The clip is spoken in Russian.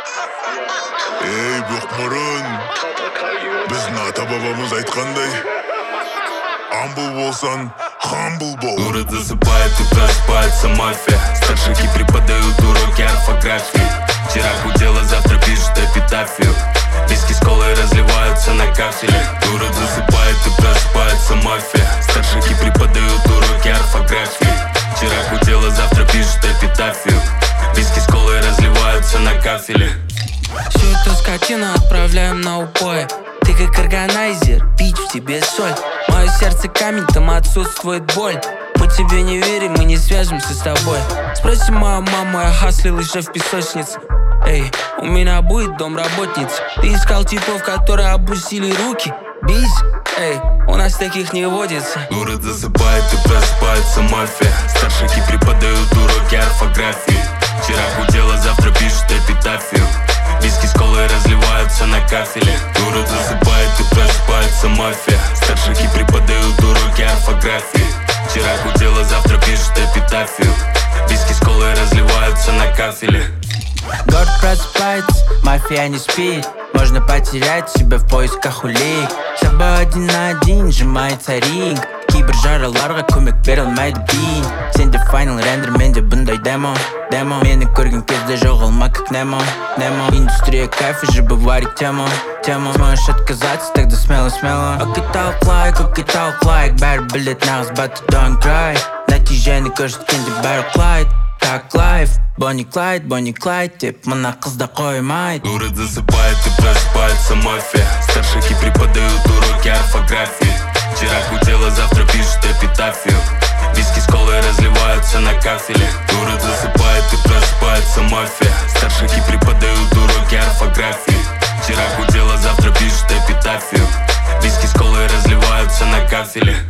Эй, бөкмұрын, біздің ата-бабамыз айтқандай, humble болсан, humble бол. Город засыпает и просыпается мафия. Старшики преподают уроки орфографии. Вчера гудела, завтра пишут эпитафию. Виски с колой разливаются на кафеле. Город засыпает и просыпается мафия. Старшики преподают уроки орфографии. Вчера гудела, завтра пишут эпитафию. Виски с колой разливаются на кафеле. Всю эту скотину отправляем на упои. Ты как органайзер, пить в тебе соль. Мое сердце камень, там отсутствует боль. Мы тебе не верим, мы не свяжемся с тобой. Спроси мою маму, я хаслил еще в песочнице. Эй, у меня будет домработница. Ты искал типов, которые опустили руки. Бись, эй, у нас таких не водится. Город засыпает и просыпается мафия. Старшики преподают уроки орфографии. Вчера гудела, завтра пишут эпитафию. Виски с колой разливаются на кафеле. Город засыпает и просыпается мафия. Старшики преподают уроки орфографии. Вчера гудела, завтра пишут эпитафию. Виски с колой разливаются на кафеле. Город просыпается, мафия не спит. Можно потерять себя в поисках улик. С собой один на один сжимается ринг. Кейбір жараларға көмек бере алмайды бейін. Сенде файнал рендер, менде бұндай демо. Мені көрген кезде жоғалма как Немо. Индустрия кайфа же варит тему. Сможешь отказаться, тогда смело. Окей, талқылайық, бәрі білет нағыз баты don't cry. Нәтижені көрсеткенде бәрі Клайд. Как лайф, Бонни Клайд, тип мына қызда қоймайды. Город засыпает и просыпается мафия. Старшики преподают уроки орфографии. Вчера гудела, завтра пишут эпитафию. Виски с колой разливаются на кафеле. Город засыпает и просыпается мафия. Старшики преподают уроки орфографии. Вчера гудела, завтра пишут эпитафию. Виски с колой разливаются на кафеле.